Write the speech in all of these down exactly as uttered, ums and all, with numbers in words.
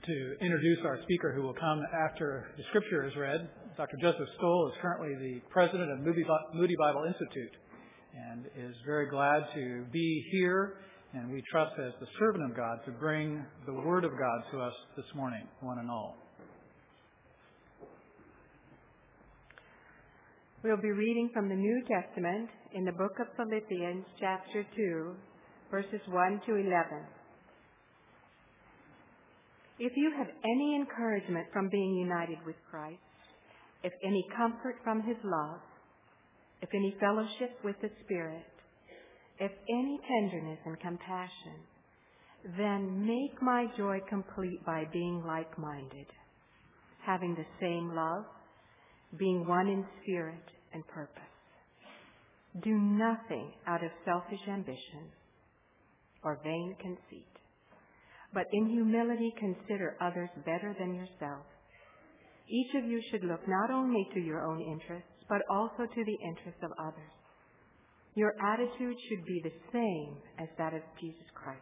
to introduce our speaker who will come after the scripture is read. Doctor Joseph Stoll is currently the president of Moody Bible Institute and is very glad to be here, and we trust as the servant of God to bring the Word of God to us this morning, one and all. We'll be reading from the New Testament in the book of Philippians, chapter two, verses one to eleven. If you have any encouragement from being united with Christ, if any comfort from His love, if any fellowship with the Spirit, if any tenderness and compassion, then make my joy complete by being like-minded, having the same love, being one in spirit and purpose. Do nothing out of selfish ambition or vain conceit, but in humility consider others better than yourself. Each of you should look not only to your own interests, but also to the interests of others. Your attitude should be the same as that of Jesus Christ,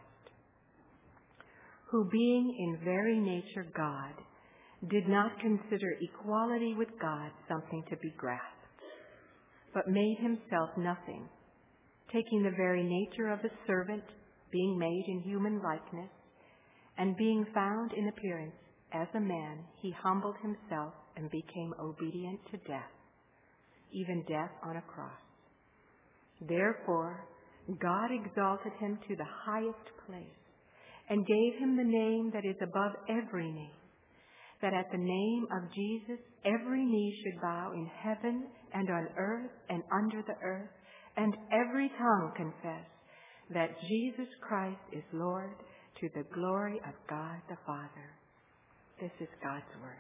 who being in very nature God, did not consider equality with God something to be grasped, but made himself nothing, taking the very nature of a servant, being made in human likeness, and being found in appearance as a man, he humbled himself and became obedient to death, even death on a cross. Therefore, God exalted him to the highest place and gave him the name that is above every name, that at the name of Jesus every knee should bow in heaven and on earth and under the earth, and every tongue confess that Jesus Christ is Lord, to the glory of God the Father. This is God's word.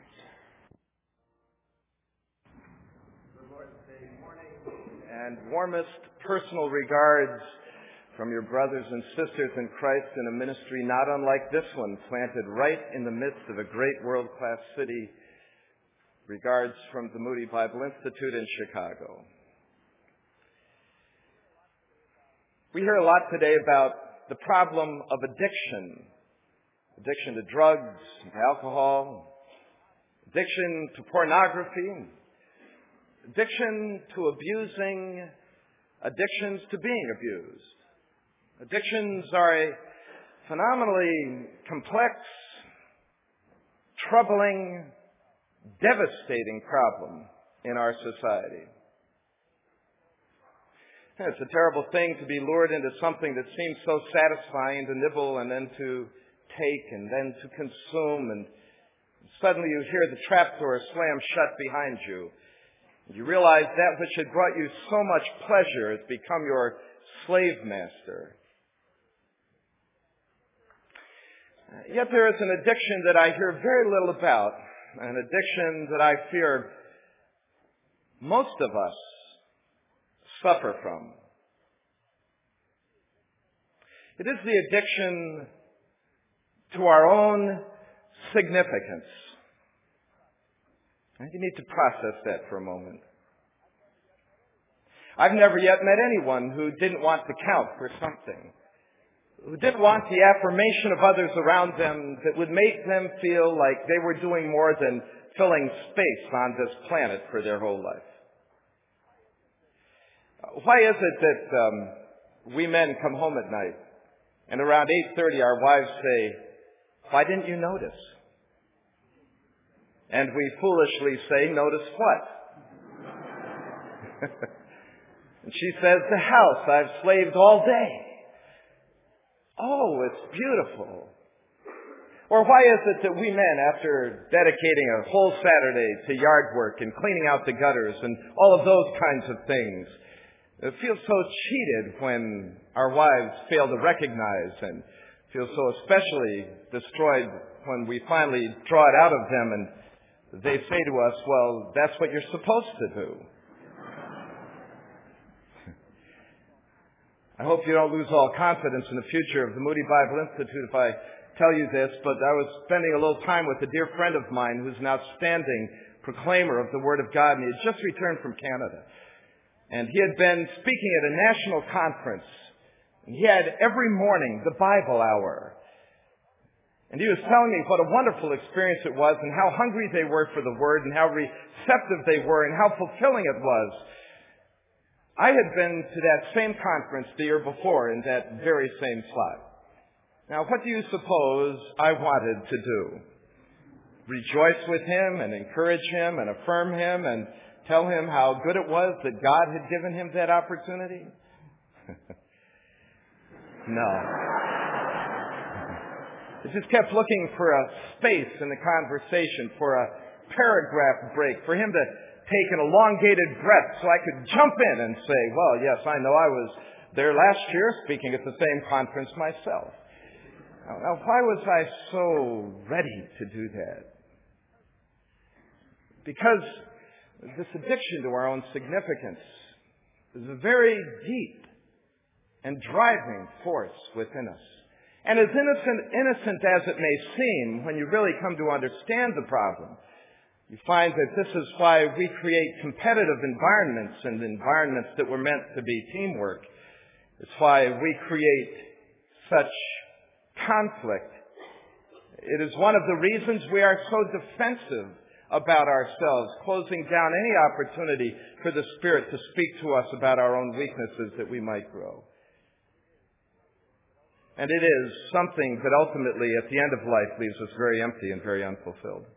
The Lord's Day morning and warmest personal regards from your brothers and sisters in Christ in a ministry not unlike this one, planted right in the midst of a great world-class city. Regards from the Moody Bible Institute in Chicago. We hear a lot today about the problem of addiction. Addiction to drugs, alcohol, addiction to pornography, addiction to abusing, addictions to being abused. Addictions are a phenomenally complex, troubling, devastating problem in our society. It's a terrible thing to be lured into something that seems so satisfying, to nibble and then to take and then to consume, and suddenly you hear the trapdoor slam shut behind you. You realize that which had brought you so much pleasure has become your slave master. Yet there is an addiction that I hear very little about, an addiction that I fear most of us suffer from. It is the addiction to our own significance. And you need to process that for a moment. I've never yet met anyone who didn't want to count for something, who didn't want the affirmation of others around them that would make them feel like they were doing more than filling space on this planet for their whole life. Why is it that um, we men come home at night and around eight thirty our wives say, "Why didn't you notice?" And we foolishly say, "Notice what?" And she says, "The house I've slaved all day." Oh, it's beautiful. Or why is it that we men, after dedicating a whole Saturday to yard work and cleaning out the gutters and all of those kinds of things, feel so cheated when our wives fail to recognize, and feel so especially destroyed when we finally draw it out of them and they say to us, "Well, that's what you're supposed to do." I hope you don't lose all confidence in the future of the Moody Bible Institute if I tell you this, but I was spending a little time with a dear friend of mine who's an outstanding proclaimer of the Word of God, and he had just returned from Canada. And he had been speaking at a national conference, and he had every morning the Bible hour. And he was telling me what a wonderful experience it was and how hungry they were for the Word and how receptive they were and how fulfilling it was. I had been to that same conference the year before in that very same slot. Now, what do you suppose I wanted to do? Rejoice with him and encourage him and affirm him and tell him how good it was that God had given him that opportunity? No. I just kept looking for a space in the conversation, for a paragraph break, for him to take an elongated breath so I could jump in and say, well, yes, I know I was there last year speaking at the same conference myself. Now, now why was I so ready to do that? Because this addiction to our own significance is a very deep and driving force within us. And as innocent, innocent as it may seem, when you really come to understand the problem, you find that this is why we create competitive environments and environments that were meant to be teamwork. It's why we create such conflict. It is one of the reasons we are so defensive about ourselves, closing down any opportunity for the Spirit to speak to us about our own weaknesses that we might grow. And it is something that ultimately, at the end of life, leaves us very empty and very unfulfilled.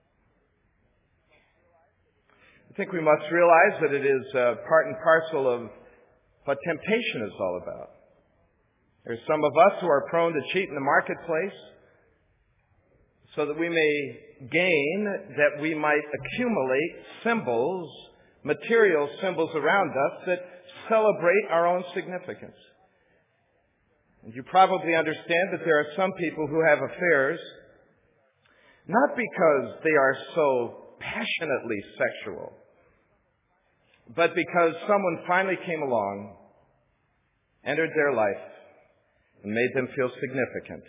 I think we must realize that it is uh, part and parcel of what temptation is all about. There's some of us who are prone to cheat in the marketplace so that we may gain, that we might accumulate symbols, material symbols around us that celebrate our own significance. And you probably understand that there are some people who have affairs not because they are so passionately sexual, but because someone finally came along, entered their life, and made them feel significant.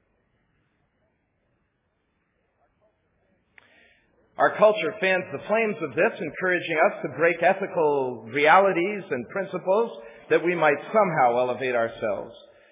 Our culture fans the flames of this, encouraging us to break ethical realities and principles that we might somehow elevate ourselves.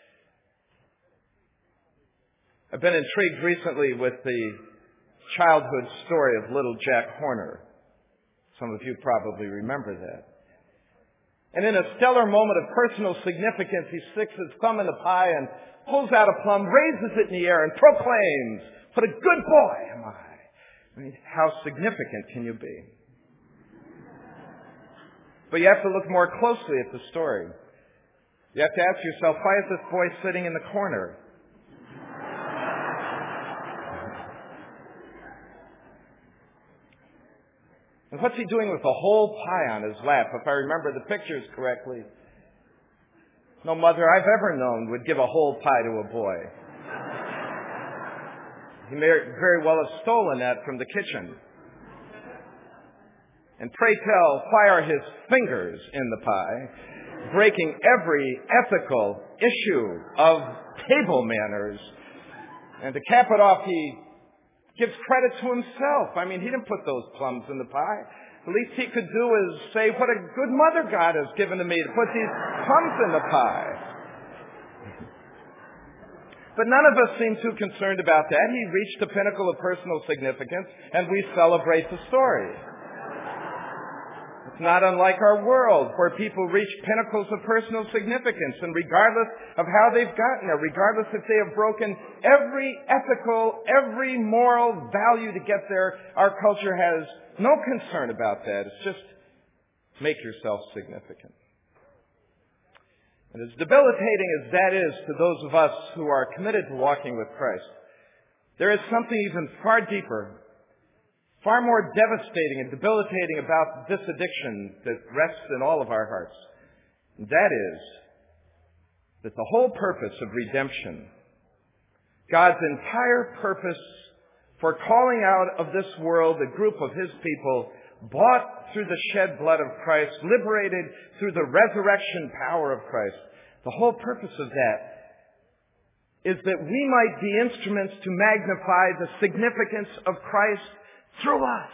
I've been intrigued recently with the childhood story of little Jack Horner. Some of you probably remember that. And in a stellar moment of personal significance, he sticks his thumb in the pie and pulls out a plum, raises it in the air, and proclaims, "What a good boy am I." I mean, how significant can you be? But you have to look more closely at the story. You have to ask yourself, why is this boy sitting in the corner? And what's he doing with a whole pie on his lap? If I remember the pictures correctly, no mother I've ever known would give a whole pie to a boy. He may very well have stolen that from the kitchen. And pray tell, why are his fingers in the pie, breaking every ethical issue of table manners? And to cap it off, he gives credit to himself. I mean, he didn't put those plums in the pie. The least he could do is say, what a good mother God has given to me to put these plums in the pie. But none of us seem too concerned about that. He reached the pinnacle of personal significance, and we celebrate the story. It's not unlike our world, where people reach pinnacles of personal significance, and regardless of how they've gotten there, regardless if they have broken every ethical, every moral value to get there, our culture has no concern about that. It's just make yourself significant. And as debilitating as that is to those of us who are committed to walking with Christ, there is something even far deeper, far more devastating and debilitating about this addiction that rests in all of our hearts. And that is that the whole purpose of redemption, God's entire purpose for calling out of this world a group of His people bought through the shed blood of Christ, liberated through the resurrection power of Christ, the whole purpose of that is that we might be instruments to magnify the significance of Christ through us.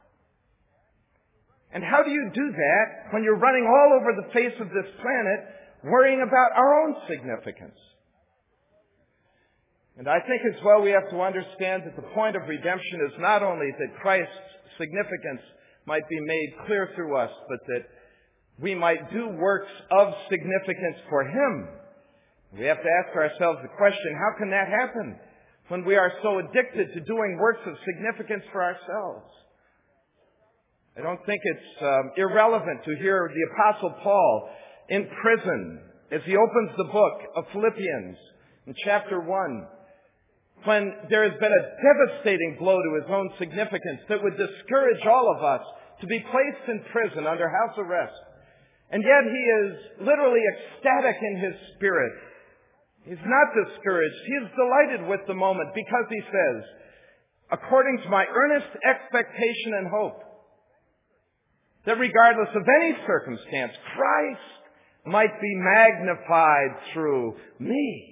And how do you do that when you're running all over the face of this planet worrying about our own significance? And I think as well we have to understand that the point of redemption is not only that Christ's significance might be made clear through us, but that we might do works of significance for Him. We have to ask ourselves the question, how can that happen when we are so addicted to doing works of significance for ourselves? I don't think it's um, irrelevant to hear the Apostle Paul in prison as he opens the book of Philippians in chapter one, when there has been a devastating blow to his own significance that would discourage all of us to be placed in prison under house arrest. And yet he is literally ecstatic in his spirit. He's not discouraged. He is delighted with the moment because he says, according to my earnest expectation and hope, that regardless of any circumstance, Christ might be magnified through me.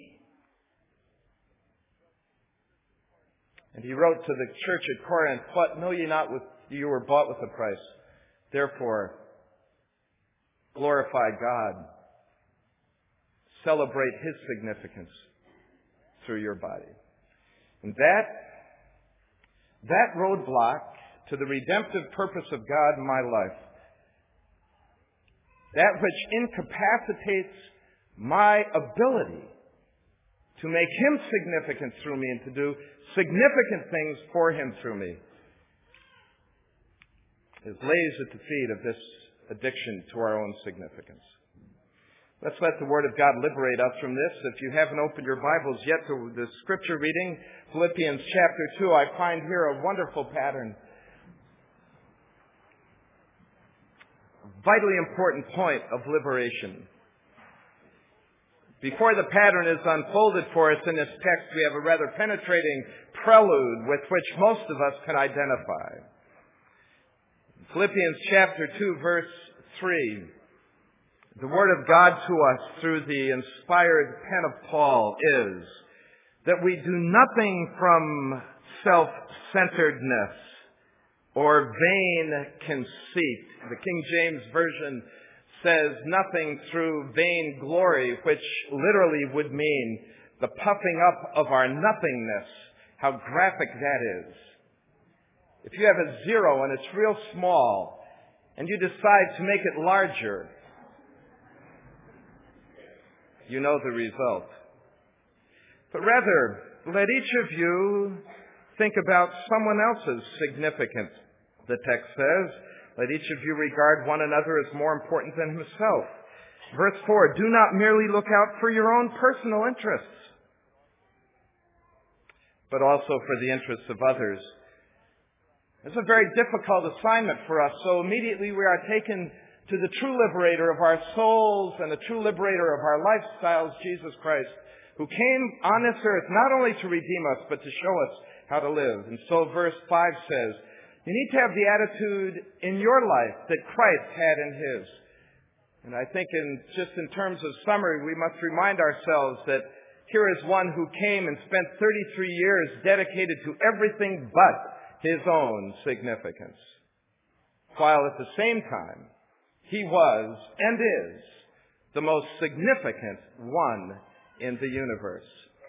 And he wrote to the church at Corinth, "What know ye not with you were bought with a price? Therefore, glorify God. Celebrate His significance through your body." And that, that roadblock to the redemptive purpose of God in my life, that which incapacitates my ability to make Him significant through me and to do significant things for Him through me, is lays at the feet of this addiction to our own significance. Let's let the Word of God liberate us from this. If you haven't opened your Bibles yet to the Scripture reading, Philippians chapter two, I find here a wonderful pattern. A vitally important point of liberation. Before the pattern is unfolded for us in this text, we have a rather penetrating prelude with which most of us can identify. Philippians chapter two, verse three. The Word of God to us through the inspired pen of Paul is that we do nothing from self-centeredness or vain conceit. The King James Version says nothing through vain glory, which literally would mean the puffing up of our nothingness. How graphic that is. If you have a zero and it's real small and you decide to make it larger, you know the result. But rather, let each of you think about someone else's significance. The text says, let each of you regard one another as more important than himself. Verse four, do not merely look out for your own personal interests, but also for the interests of others. It's a very difficult assignment for us, so immediately we are taken to the true liberator of our souls and the true liberator of our lifestyles, Jesus Christ, who came on this earth not only to redeem us, but to show us how to live. And so verse five says, you need to have the attitude in your life that Christ had in His. And I think in just in terms of summary, we must remind ourselves that here is one who came and spent thirty-three years dedicated to everything but His own significance, while at the same time, He was and is the most significant one in the universe.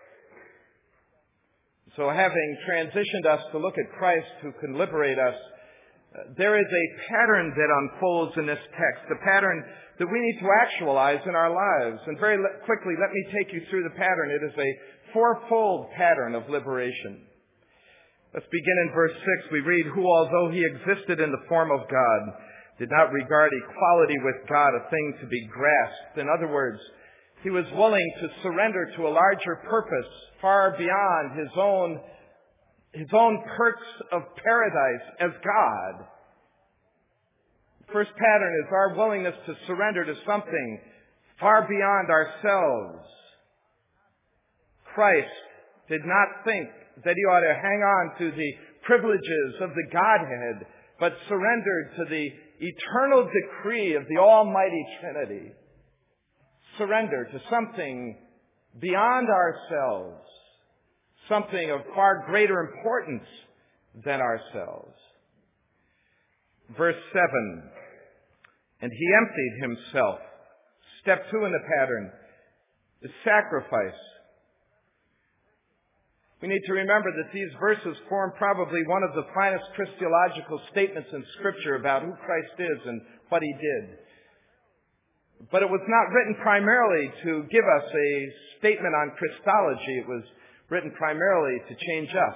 So having transitioned us to look at Christ who can liberate us, uh, there is a pattern that unfolds in this text, a pattern that we need to actualize in our lives. And very le- quickly, let me take you through the pattern. It is a fourfold pattern of liberation. Let's begin in verse six. We read, who although He existed in the form of God, did not regard equality with God a thing to be grasped. In other words, He was willing to surrender to a larger purpose far beyond his own, his own perks of paradise as God. The first pattern is our willingness to surrender to something far beyond ourselves. Christ did not think that He ought to hang on to the privileges of the Godhead, but surrendered to the eternal decree of the Almighty Trinity. Surrender to something beyond ourselves, something of far greater importance than ourselves. Verse seven, and He emptied Himself. Step two in the pattern is sacrifice. We need to remember that these verses form probably one of the finest Christological statements in Scripture about who Christ is and what He did. But it was not written primarily to give us a statement on Christology. It was written primarily to change us.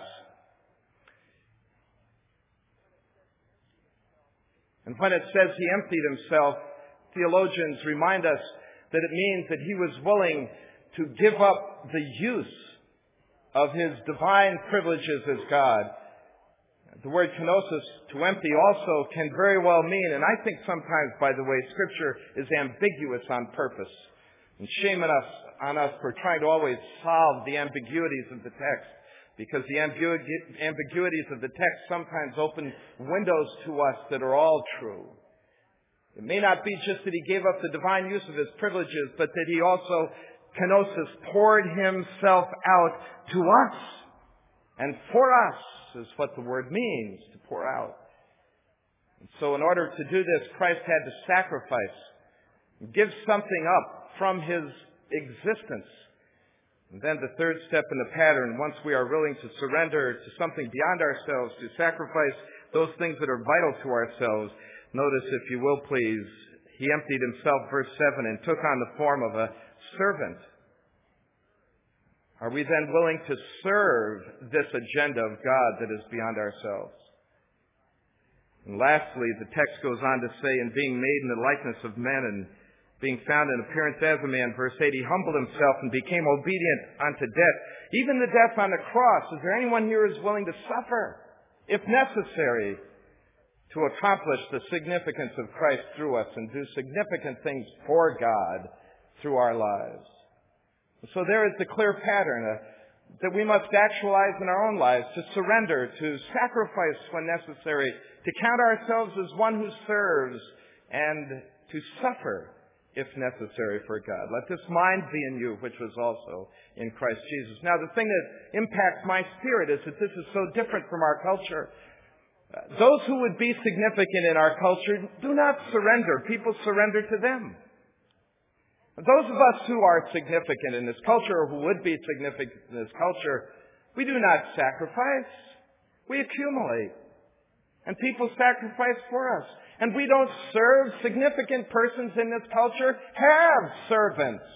And when it says He emptied Himself, theologians remind us that it means that He was willing to give up the use of His divine privileges as God. The word kenosis, to empty, also can very well mean, and I think sometimes, by the way, Scripture is ambiguous on purpose. And shame on us, on us for trying to always solve the ambiguities of the text, because the ambigu- ambiguities of the text sometimes open windows to us that are all true. It may not be just that He gave up the divine use of His privileges, but that He also, kenosis, poured Himself out to us. And for us is what the word means, to pour out. And so in order to do this, Christ had to sacrifice, give something up from His existence. And then the third step in the pattern, once we are willing to surrender to something beyond ourselves, to sacrifice those things that are vital to ourselves, notice, if you will please, He emptied Himself, verse seven, and took on the form of a servant. Are we then willing to serve this agenda of God that is beyond ourselves? And lastly, the text goes on to say, in being made in the likeness of men and being found in appearance as a man, verse eight, He humbled Himself and became obedient unto death, even the death on the cross. Is there anyone here who is willing to suffer, if necessary, to accomplish the significance of Christ through us and do significant things for God through our lives? So there is the clear pattern uh, that we must actualize in our own lives, to surrender, to sacrifice when necessary, to count ourselves as one who serves, and to suffer if necessary for God. Let this mind be in you, which was also in Christ Jesus. Now, the thing that impacts my spirit is that this is so different from our culture. Uh, those who would be significant in our culture do not surrender. People surrender to them. Those of us who are significant in this culture, or who would be significant in this culture, we do not sacrifice. We accumulate. And people sacrifice for us. And we don't serve. Significant persons in this culture have servants.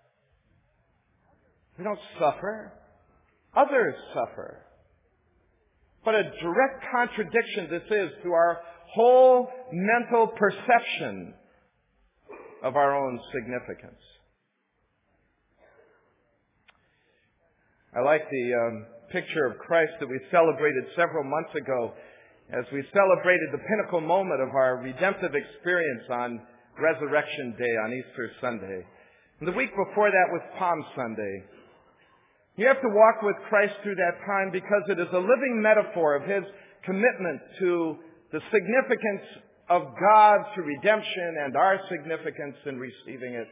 We don't suffer. Others suffer. What a direct contradiction this is to our whole mental perception of our own significance. I like the um, picture of Christ that we celebrated several months ago as we celebrated the pinnacle moment of our redemptive experience on Resurrection Day, on Easter Sunday. And the week before that was Palm Sunday. You have to walk with Christ through that time because it is a living metaphor of His commitment to the significance of God through redemption and our significance in receiving it.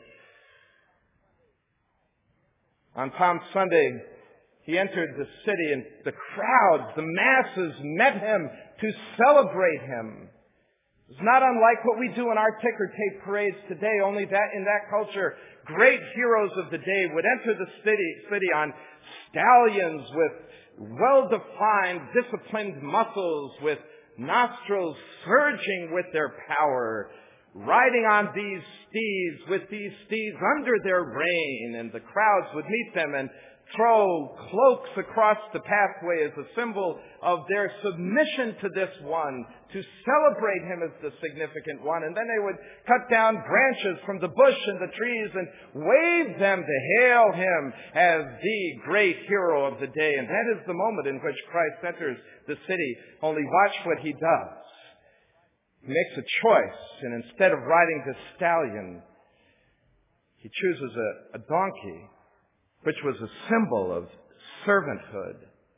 On Palm Sunday, He entered the city and the crowds, the masses met Him to celebrate Him. It's not unlike what we do in our ticker tape parades today, only that in that culture, great heroes of the day would enter the city, city on stallions with well-defined, disciplined muscles, with nostrils surging with their power, riding on these steeds, with these steeds under their rein, and the crowds would meet them and throw cloaks across the pathway as a symbol of their submission to this one, to celebrate Him as the significant one. And then they would cut down branches from the bush and the trees and wave them to hail Him as the great hero of the day. And that is the moment in which Christ enters the city. Only watch what He does. He makes a choice, and instead of riding the stallion, He chooses a, a donkey, which was a symbol of servanthood.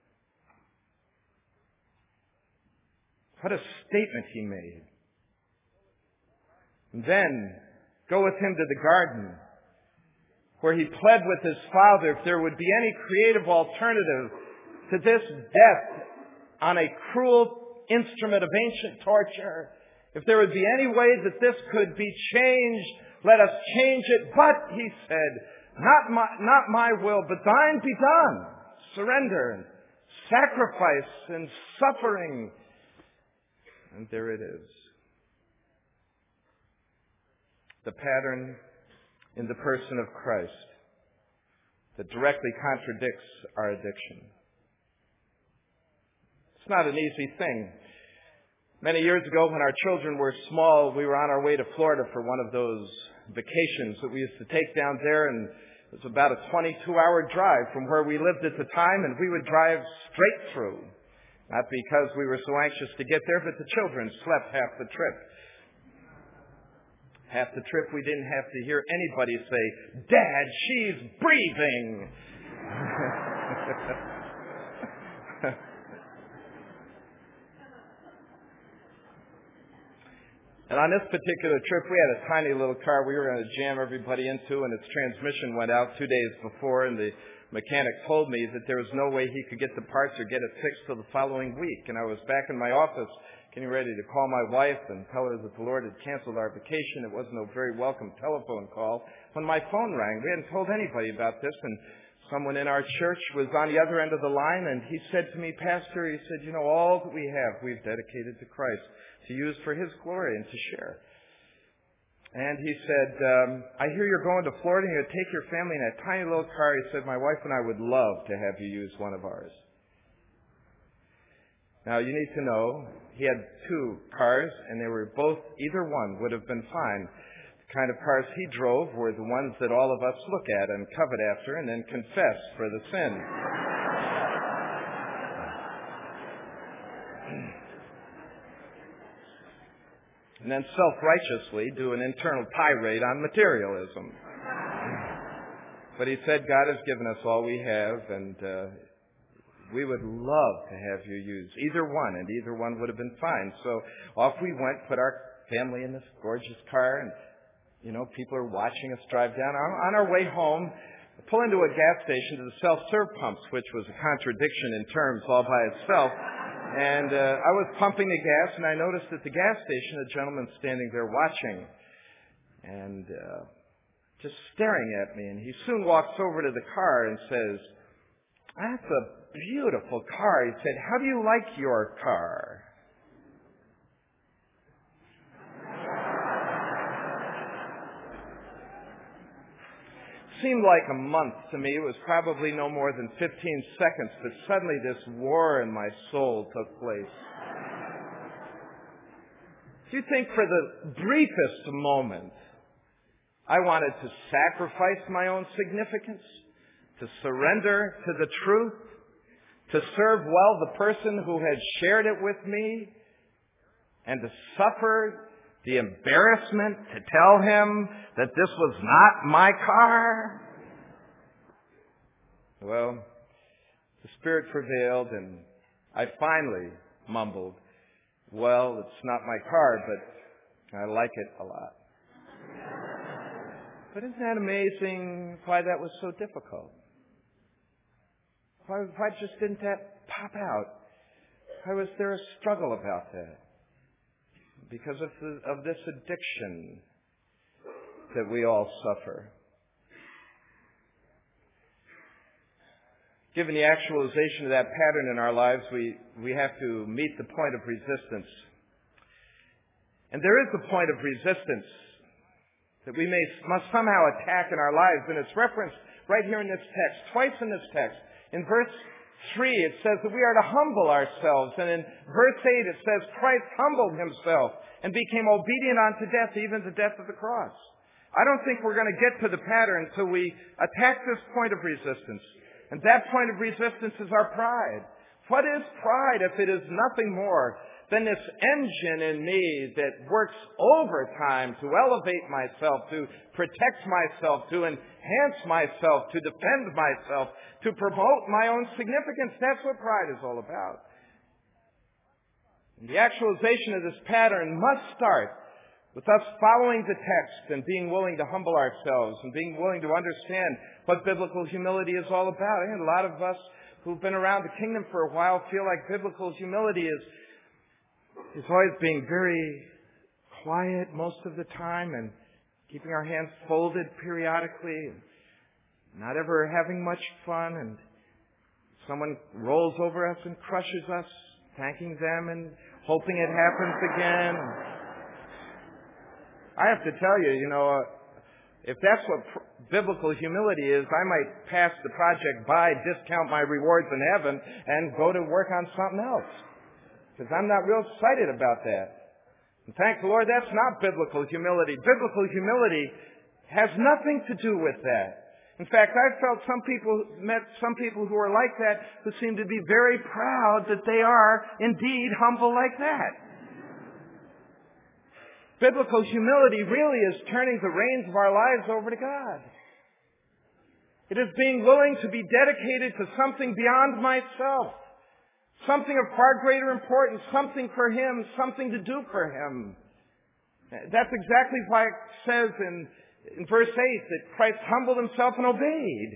What a statement He made. And then go with Him to the garden, where He pled with His Father if there would be any creative alternative to this death on a cruel instrument of ancient torture. If there would be any way that this could be changed, let us change it. But, He said, Not my, not my will, but thine be done. Surrender. sacrifice and suffering. And there it is. The pattern in the person of Christ that directly contradicts our addiction. It's not an easy thing. Many years ago, when our children were small, we were on our way to Florida for one of those vacations that we used to take down there, and it was about a twenty-two hour drive from where we lived at the time, and we would drive straight through. Not because we were so anxious to get there, but the children slept half the trip. Half the trip we didn't have to hear anybody say, "Dad, she's breathing." And on this particular trip, we had a tiny little car we were going to jam everybody into, and its transmission went out two days before, and the mechanic told me that there was no way he could get the parts or get it fixed till the following week. And I was back in my office getting ready to call my wife and tell her that the Lord had canceled our vacation. It wasn't a very welcome telephone call when my phone rang. We hadn't told anybody about this, and someone in our church was on the other end of the line, and he said to me, "Pastor," he said, "you know, all that we have, we've dedicated to Christ to use for His glory and to share." And he said, um, "I hear you're going to Florida and you're going to take your family in that tiny little car." He said, "My wife and I would love to have you use one of ours." Now, you need to know, he had two cars, and they were both, either one would have been fine. The kind of cars he drove were the ones that all of us look at and covet after and then confess for the sin. And then self-righteously do an internal tirade on materialism. But he said, "God has given us all we have, and uh, we would love to have you use either one," and either one would have been fine. So off we went, put our family in this gorgeous car, and, you know, people are watching us drive down. On our way home, pull into a gas station to the self-serve pumps, which was a contradiction in terms all by itself. And uh, I was pumping the gas, and I noticed at the gas station a gentleman standing there watching and uh, just staring at me. And he soon walks over to the car and says, "That's a beautiful car." He said, "How do you like your car?" Seemed like a month to me. It was probably no more than fifteen seconds, but suddenly this war in my soul took place. Do you think for the briefest moment I wanted to sacrifice my own significance, to surrender to the truth, to serve well the person who had shared it with me, and to suffer the embarrassment to tell him that this was not my car? Well, the Spirit prevailed, and I finally mumbled, "Well, it's not my car, but I like it a lot." But isn't that amazing why that was so difficult? Why, why just didn't that pop out? Why was there a struggle about that? Because of, the, of this addiction that we all suffer. Given the actualization of that pattern in our lives, we, we have to meet the point of resistance. And there is a point of resistance that we may must somehow attack in our lives, and it's referenced right here in this text, twice in this text. In verse three, it says that we are to humble ourselves. And in verse eight, it says Christ humbled himself and became obedient unto death, even the death of the cross. I don't think we're going to get to the pattern until we attack this point of resistance. And that point of resistance is our pride. What is pride if it is nothing more than this engine in me that works overtime to elevate myself, to protect myself, to enhance myself, to defend myself, to promote my own significance? That's what pride is all about. And the actualization of this pattern must start with us following the text and being willing to humble ourselves and being willing to understand what biblical humility is all about. And a lot of us who've been around the kingdom for a while feel like biblical humility is It's always being very quiet most of the time and keeping our hands folded periodically and not ever having much fun. And Someone rolls over us and crushes us, thanking them and hoping it happens again. I have to tell you, you know, uh, if that's what pr- biblical humility is, I might pass the project by, discount my rewards in heaven, and go to work on something else. Because I'm not real excited about that. And thank the Lord, that's not biblical humility. Biblical humility has nothing to do with that. In fact, I've felt some people, met some people who are like that, who seem to be very proud that they are indeed humble like that. Biblical humility really is turning the reins of our lives over to God. It is being willing to be dedicated to something beyond myself, something of far greater importance, something for Him, something to do for Him. That's exactly why it says in In verse eight, that Christ humbled Himself and obeyed.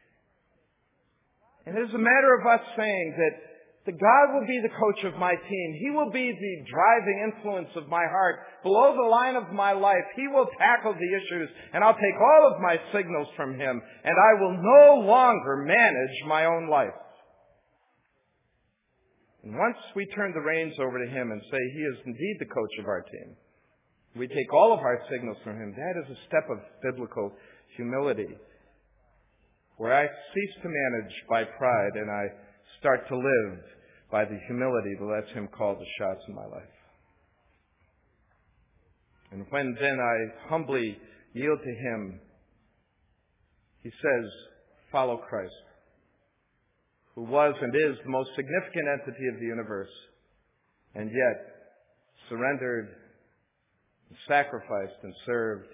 And it is a matter of us saying that the God will be the coach of my team. He will be the driving influence of my heart. Below the line of my life, He will tackle the issues, and I'll take all of my signals from Him, and I will no longer manage my own life. And once we turn the reins over to Him and say He is indeed the coach of our team, we take all of our signals from Him. That is a step of biblical humility, where I cease to manage by pride and I start to live by the humility that lets Him call the shots in my life. And when then I humbly yield to Him, He says, follow Christ, who was and is the most significant entity of the universe, and yet surrendered, sacrificed and served,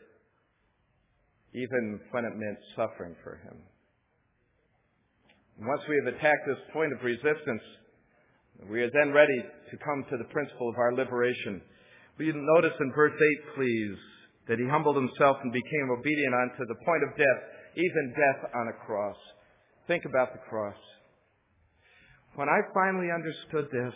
even when it meant suffering for Him. And once we have attacked this point of resistance, we are then ready to come to the principle of our liberation. Will you notice in verse eight, please, that He humbled Himself and became obedient unto the point of death, even death on a cross. Think about the cross. When I finally understood this,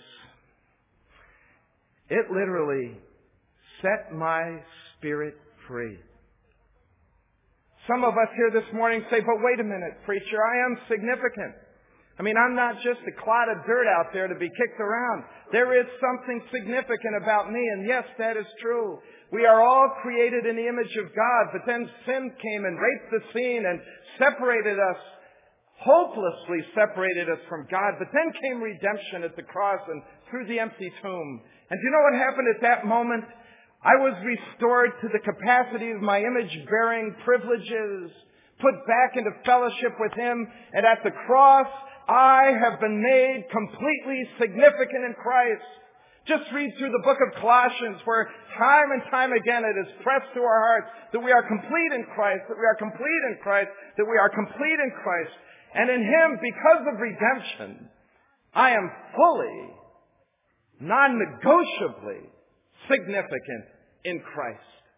it literally set my spirit free. Some of us here this morning say, but wait a minute, preacher, I am significant. I mean, I'm not just a clod of dirt out there to be kicked around. There is something significant about me, and yes, that is true. We are all created in the image of God, but then sin came and raped the scene and separated us, hopelessly separated us from God. But then came redemption at the cross and through the empty tomb. And do you know what happened at that moment? I was restored to the capacity of my image-bearing privileges, put back into fellowship with Him, and at the cross, I have been made completely significant in Christ. Just read through the book of Colossians, where time and time again it is pressed to our hearts that we are complete in Christ, that we are complete in Christ, that we are complete in Christ. And in Him, because of redemption, I am fully, non-negotiably significant in Christ.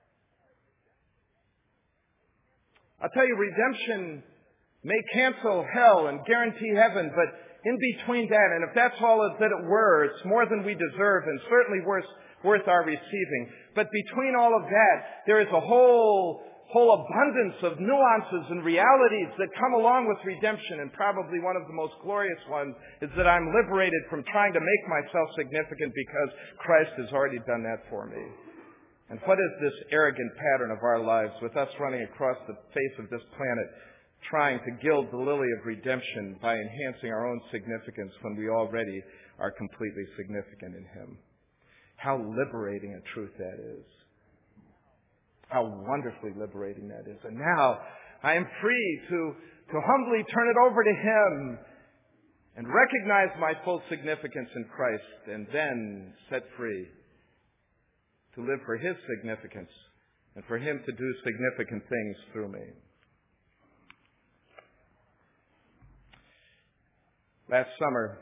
I'll tell you, redemption may cancel hell and guarantee heaven, but in between that, and if that's all that it were, it's more than we deserve and certainly worth, worth our receiving. But between all of that, there is a whole, whole abundance of nuances and realities that come along with redemption, and probably one of the most glorious ones is that I'm liberated from trying to make myself significant because Christ has already done that for me. And what is this arrogant pattern of our lives with us running across the face of this planet trying to gild the lily of redemption by enhancing our own significance when we already are completely significant in Him? How liberating a truth that is. How wonderfully liberating that is. And now I am free to, to humbly turn it over to Him and recognize my full significance in Christ, and then set free to live for His significance and for Him to do significant things through me. Last summer,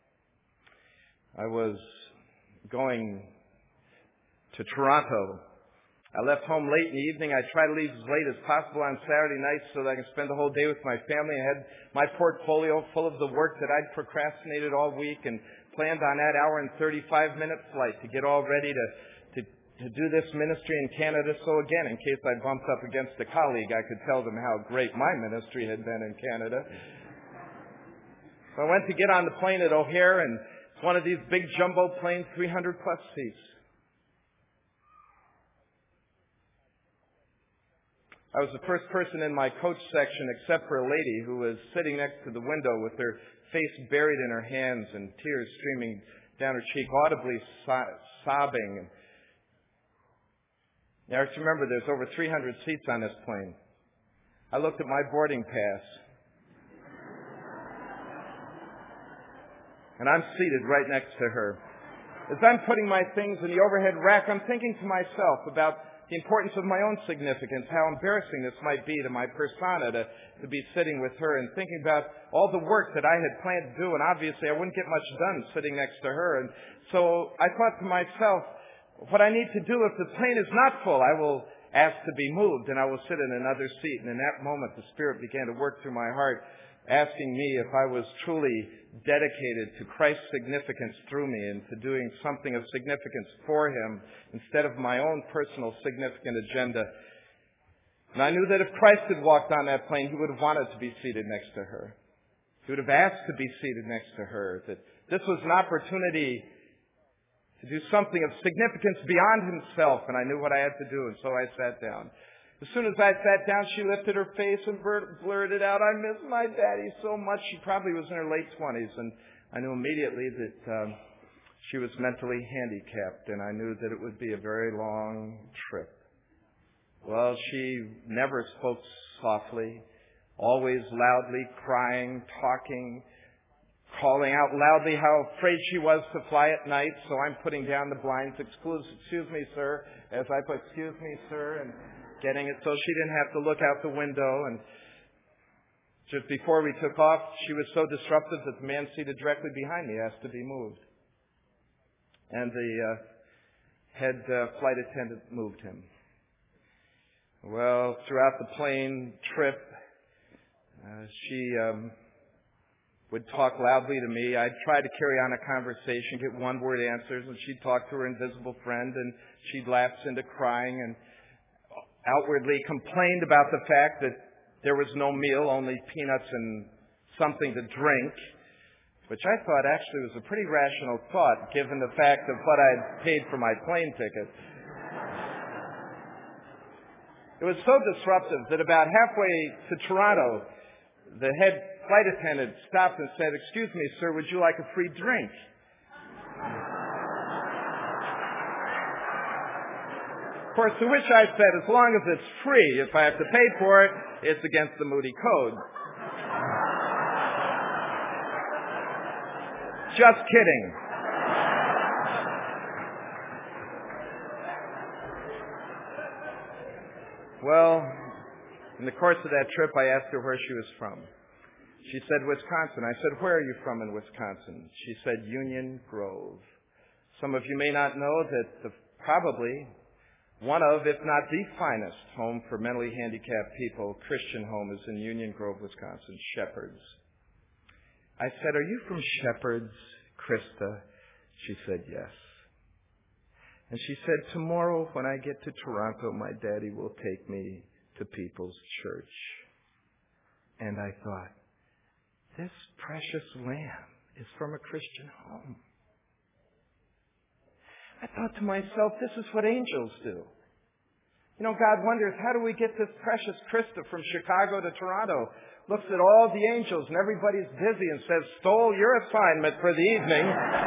I was going to Toronto. I left home late in the evening. I try to leave as late as possible on Saturday nights so that I can spend the whole day with my family. I had my portfolio full of the work that I'd procrastinated all week and planned on that hour and thirty-five minute flight to get all ready to, to, to do this ministry in Canada. So again, in case I bumped up against a colleague, I could tell them how great my ministry had been in Canada. So I went to get on the plane at O'Hare, and it's one of these big jumbo planes, three hundred plus seats. I was the first person in my coach section except for a lady who was sitting next to the window with her face buried in her hands and tears streaming down her cheek, audibly so- sobbing. Now, I have to remember there's over three hundred seats on this plane. I looked at my boarding pass, and I'm seated right next to her. As I'm putting my things in the overhead rack, I'm thinking to myself about the importance of my own significance, how embarrassing this might be to my persona to, to be sitting with her, and thinking about all the work that I had planned to do, and obviously I wouldn't get much done sitting next to her. And so I thought to myself, what I need to do if the plane is not full, I will ask to be moved, and I will sit in another seat. And in that moment, the Spirit began to work through my heart, asking me if I was truly dedicated to Christ's significance through me and to doing something of significance for Him instead of my own personal significant agenda. And I knew that if Christ had walked on that plane, He would have wanted to be seated next to her. He would have asked to be seated next to her, that this was an opportunity to do something of significance beyond Himself, and I knew what I had to do, and so I sat down. As soon as I sat down, she lifted her face and blurted out, "I miss my daddy so much." She probably was in her late twenties, and I knew immediately that um, she was mentally handicapped, and I knew that it would be a very long trip. Well, she never spoke softly, always loudly, crying, talking, calling out loudly how afraid she was to fly at night. So I'm putting down the blinds. Excuse, excuse me, sir, as I put, "Excuse me, sir," and getting it so she didn't have to look out the window. And just before we took off, she was so disruptive that the man seated directly behind me asked to be moved. And the uh, head uh, flight attendant moved him. Well, throughout the plane trip, uh, she um, would talk loudly to me. I'd try to carry on a conversation, get one-word answers, and she'd talk to her invisible friend, and she'd lapse into crying and outwardly complained about the fact that there was no meal, only peanuts and something to drink, which I thought actually was a pretty rational thought given the fact of what I'd paid for my plane ticket. It was so disruptive that about halfway to Toronto, the head flight attendant stopped and said, "Excuse me, sir, would you like a free drink?" Of course, to which I said, as long as it's free, if I have to pay for it, it's against the Moody Code. Just kidding. Well, in the course of that trip, I asked her where she was from. She said, "Wisconsin." I said, "Where are you from in Wisconsin?" She said, "Union Grove." Some of you may not know that the, probably one of, if not the finest home for mentally handicapped people, Christian home, is in Union Grove, Wisconsin, Shepherd's. I said, "Are you from Shepherd's, Krista?" She said, "Yes." And she said, "Tomorrow when I get to Toronto, my daddy will take me to People's Church." And I thought, this precious lamb is from a Christian home. I thought to myself, this is what angels do. You know, God wonders, how do we get this precious Krista from Chicago to Toronto? Looks at all the angels and everybody's busy and says, "Stole your assignment for the evening."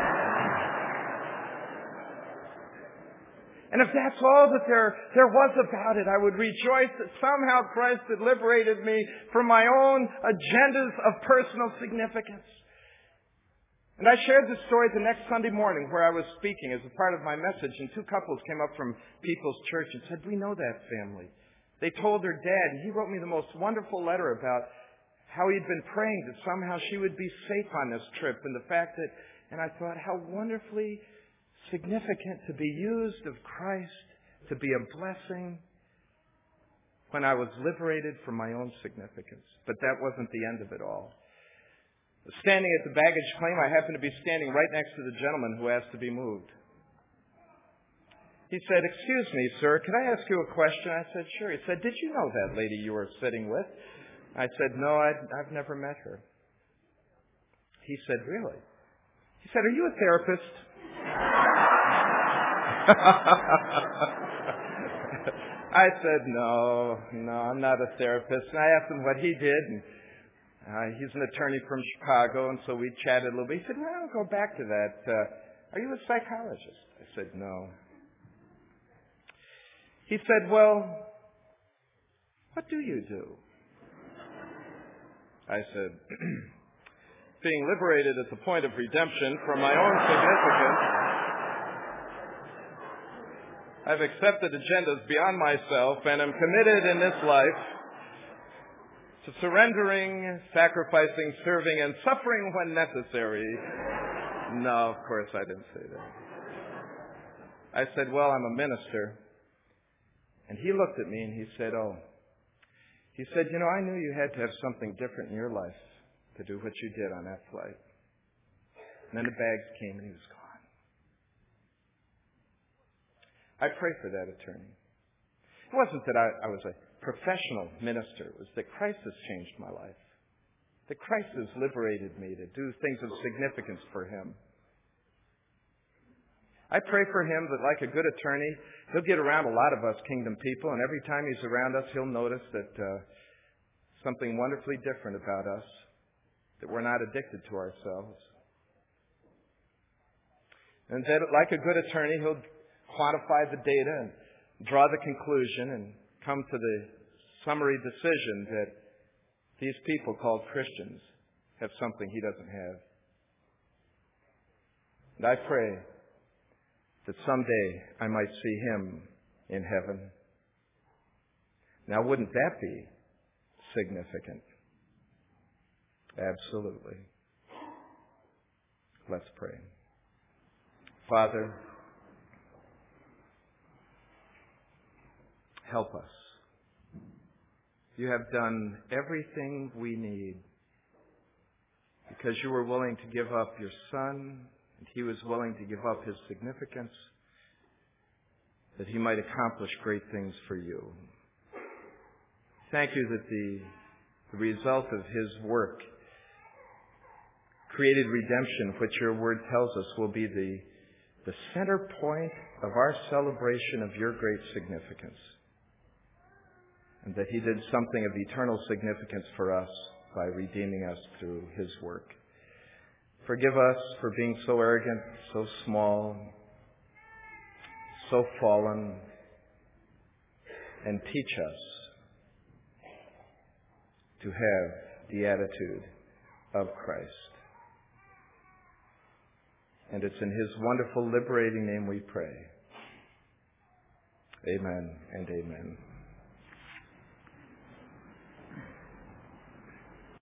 And if that's all that there, there was about it, I would rejoice that somehow Christ had liberated me from my own agendas of personal significance. And I shared this story the next Sunday morning where I was speaking as a part of my message, and two couples came up from People's Church and said, "We know that family." They told their dad, and he wrote me the most wonderful letter about how he'd been praying that somehow she would be safe on this trip, and the fact that, and I thought, how wonderfully significant to be used of Christ, to be a blessing when I was liberated from my own significance. But that wasn't the end of it all. Standing at the baggage claim, I happened to be standing right next to the gentleman who asked to be moved. He said, "Excuse me, sir, could I ask you a question?" I said, "Sure." He said, "Did you know that lady you were sitting with?" I said, "No, I'd, I've never met her." He said, really? He said, are you a therapist? I said, no, no, I'm not a therapist. And I asked him what he did. And uh, he's an attorney from Chicago, and so we chatted a little bit. He said, well, I'll go back to that. Uh, are you a psychologist? I said, no. He said, well, what do you do? I said, being liberated at the point of redemption from my own significance, I've accepted agendas beyond myself and am committed in this life to surrendering, sacrificing, serving, and suffering when necessary. No, of course I didn't say that. I said, well, I'm a minister. And he looked at me and he said, oh, he said, you know, I knew you had to have something different in your life to do what you did on that flight. And then the bags came and he was gone. I pray for that attorney. It wasn't that I, I was a professional minister. It was that Christ has changed my life. That Christ has liberated me to do things of significance for him. I pray for him that, like a good attorney, he'll get around a lot of us kingdom people, and every time he's around us, he'll notice that uh, something wonderfully different about us, that we're not addicted to ourselves. And that, like a good attorney, he'll quantify the data and draw the conclusion and come to the summary decision that these people called Christians have something he doesn't have. And I pray that someday I might see him in heaven. Now, wouldn't that be significant? Absolutely. Let's pray. Father, help us. You have done everything we need because you were willing to give up your Son, and he was willing to give up his significance that he might accomplish great things for you. Thank you that the, the result of his work created redemption, which your word tells us will be the, the center point of our celebration of your great significance. And that he did something of eternal significance for us by redeeming us through his work. Forgive us for being so arrogant, so small, so fallen, and teach us to have the attitude of Christ. And it's in his wonderful, liberating name we pray. Amen and amen.